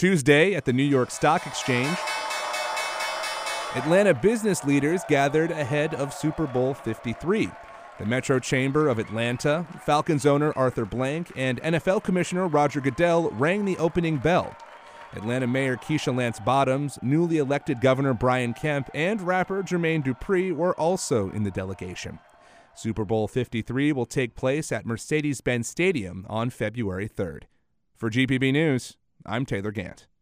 Tuesday at the New York Stock Exchange, Atlanta business leaders gathered ahead of Super Bowl 53. The Metro Chamber of Atlanta, Falcons owner Arthur Blank, and NFL Commissioner Roger Goodell rang the opening bell. Atlanta Mayor Keisha Lance Bottoms, newly elected Governor Brian Kemp, and rapper Jermaine Dupri were also in the delegation. Super Bowl 53 will take place at Mercedes-Benz Stadium on February 3rd. For GPB News, I'm Taylor Gant.